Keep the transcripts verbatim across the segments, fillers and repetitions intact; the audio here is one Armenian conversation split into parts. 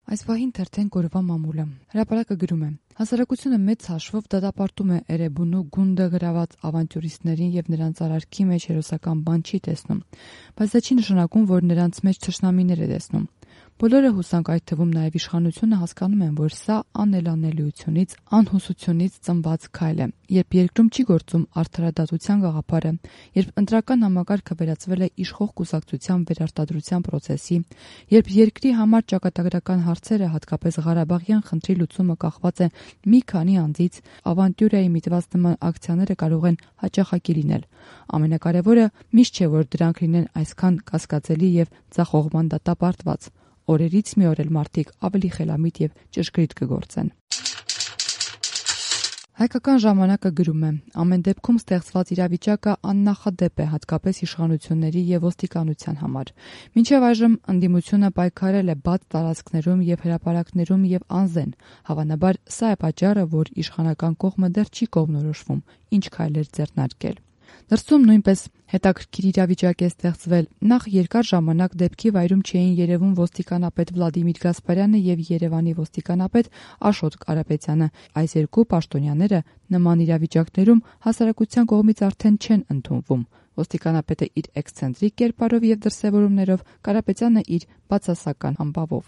Այս պահին թերթեն կորվա մամուլը։ Հրապարակը գրում է. Հասարակությունը մեծ հաշվով դատապարտում է Էրեբունու գունդը գրաված ավանտյուրիստներին եւ նրանց արարքի մեջ հերոսական բան չի տեսնում, բայց դա չի նշանակում, որ նրանց մեջ թշնամիներ է տեսնում։ Բոլորը հուսանք, այդ թվում նաև իշխանությունը, հասկանում են, որ սա անելանելիությունից, անհուսությունից ծնված քայլ է, երբ երկրում չի գործում արդարադատության գաղափարը, երբ ընտրական համակարգը վերածվել է իշխող կուսակցության վերարտադրության process-ի, երբ երկրի համար ճակատագրական հարցերը, հատկապես Ղարաբաղյան խնդրի լուծումը կախված է մի քանի անձից, ավանտյուրայի միտված նման ակցիաները կարող են հաճախակի լինել։ Ամենակարևորը միշտ չէ, որ դրանք լինեն այսքան կասկածելի եւ ձախողման դատապարտված։ Օրերից մի օր էլ մարդիկ ավելի խելամիտ եւ ճշգրիտ կգործեն։ Հայկական ժամանակը գրում է. ամեն դեպքում ստեղծված իրավիճակը աննախադեպ է, հատկապես իշխանությունների եւ ոստիկանության համար։ Մինչեւ այժմ ընդդիմությունը պայքարել է բաց տարածքներում եւ հրապարակներում եւ անզեն։ Հավանաբար սա է պատճառը, որ իշխանական կողմը դեռ չի կողմնորոշվում, ինչ քայլեր ձեռնարկել։ Դրսում նույնպես հետաքրքիր իրավիճակ է ստեղծվել։ Նախ երկար ժամանակ դեպքի վայրում չէին երևում ոստիկանապետ Վլադիմիր Գասպարյանը եւ Երևանի ոստիկանապետ Աշոտ Կարապետյանը։ Այս երկու պաշտոնյաները նման իրավիճակներում հասարակության կողմից արդեն չեն ընդունվում։ Ոստիկանապետը իր էքսցենտրիկ կերպարով եւ դրսեւորումներով, Կարապետյանը իր բացասական համբավով։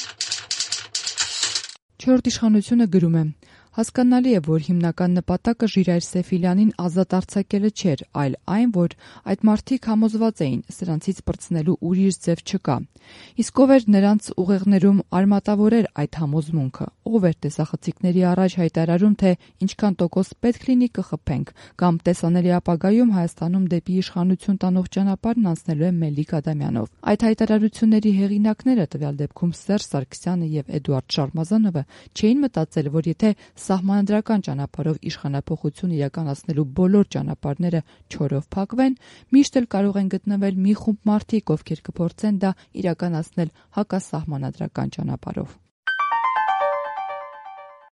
Չորրորդ իշխանությունը գրում է. Հասկանալի է, որ հիմնական նպատակը Ժիրայր Սեֆիլյանին ազատ արձակելը չէր, այլ այն, որ այդ մարդիկ համոզված էին, սրանցից պրծնելու ուրիշ ձև չկա։ Իսկ ով էր նրանց ուղեղներում արմատավորեր այդ համոզմունքը, ով էր տեսախցիկների առաջ հայտարարում, թե ինչքան տոկոս պետք լինի կխփենք, կամ տեսանելի ապագայում Հայաստանում դեպի իշխանություն տանող ճանապարհն անցնելու է Մելիք Ադամյանով։ Այդ հայտարարությունների հեղինակները, տվյալ դեպքում Սերժ Սարգսյանը եւ Էդուարդ Շարմազանովը, չէին մտածել, որ եթե սահմանադրական ճանապարհով իշխանափոխություն իրականացնելու բոլոր ճանապարհները չորով փակվեն, միշտ էլ կարող են գտնվել մի խումբ մարդիկ, ովքեր կփորձեն դա իրականացնել հակասահմանադրական ճանապարհով։